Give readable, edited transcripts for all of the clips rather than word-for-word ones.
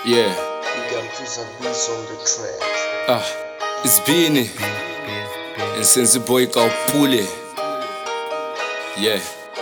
Yeah. You got Chris and Beats on the track. It's Beanie. And since the boy called Pule. Yeah.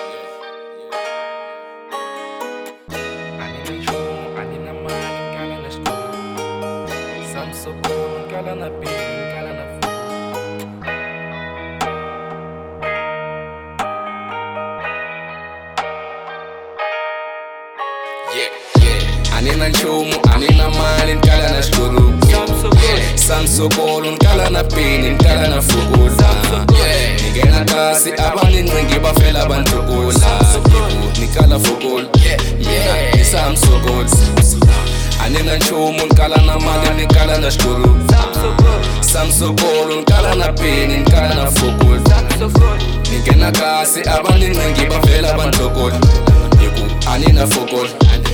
Anina nchumu, anina mali, nkala na shkuru. Samsokolo, nkala na pini, nkala na fukula. Ningena kasi, abani nringi bafela bantukula. Nikala fukula, mina ni samsokolo. Anina nchumu, nkala na mali, nkala na shkuru. Samsokolo, nkala na pini, nkala na fukula. Ningena kasi, abani nringi bafela bantukula. Anina fukula.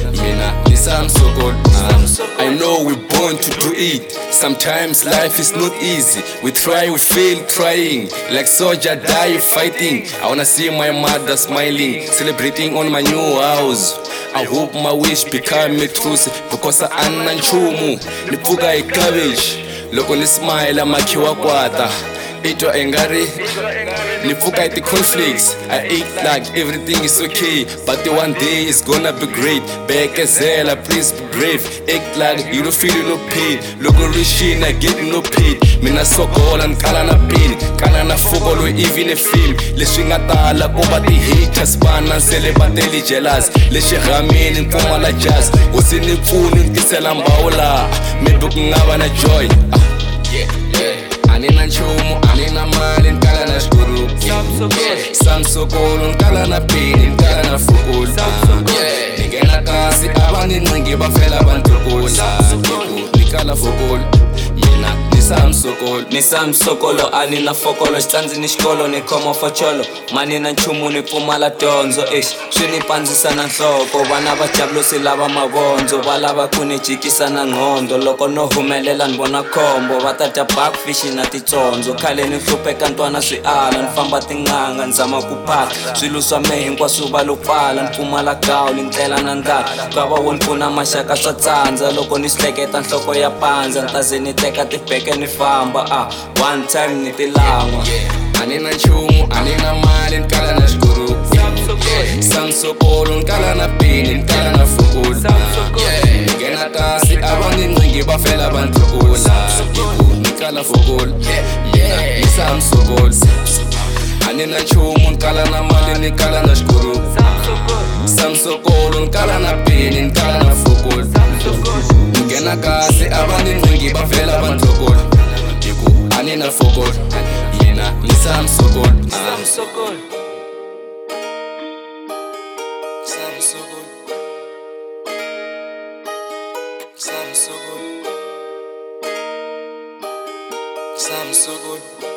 I know we're born to do it. Sometimes life is not easy. We try, we fail trying. Like soldier die fighting. I wanna see my mother smiling, celebrating on my new house. I hope my wish become a truth. Because anina nchumu nipfuka hi cabbage. Loko ni smile makhiwa kwata. Ito engari nipfuka hi conflicts. I act like everything is okay, but the one day is gonna be great. Bekezela, please be brave. Act like you don't feel no pain. Loko rishin, I get no pain. Mina sokola nkala na pain, kala na fukolo even a film. Leswi nga tala ko ba ti haters bana nsele bateli jealous. Leswi gamini nkomala jazz, usini pfuni ntisela mbawula. Maybe kungaba na joy. Anina nchumu, anina mali, nkala na shkuru. Samsokolo, nkala na pini, nkala na fukula. Ningena kasi, abani nringi bafela bantukula. Nikala fukula, mina ni samsokolo, anina fokolo. Xitsanzi ni xikolo, ni khoma focholo. Manina nchumu ni pfumala dyondzo. Swi ni pandzisa na nhloko. Vana va jabulosi lava mavondzo, va lava ku ni jikisa na nghondo. Loko no humelela ni vona khombo, va ta dya backfish na titsondzo. Khale ni hlupheka ntwana swi ala, ni famba tin'anga ni zama ku phata. Swilo swa mehe hinkwaswo va lo pfala, ni pfumala gawu ni tlela na ndlala. Ka va wo ni pfuna maxaka swa tsandza. Loko ni hleketa nhloko ya pandza, ni ta ze ni teka tibeke ni famba. One time ni ti langwa. Anina nchumu, anina mali, nkala na shkuru. Samsokolo, nkala na pini, nkala na fukula. Ningena kasi, abani nringi bafela bantukula. Nikala fukula, mina ni samsokolo. Anina nchumu, nkala na mali, nikala na shkuru. Samsokolo, nkala na pini, nkala na fukula. Ningena kasi, abani nringi bafela bantukula. Anina fukula, mina ni samsokolo. Samsokolo, Samsokolo, Samsokolo.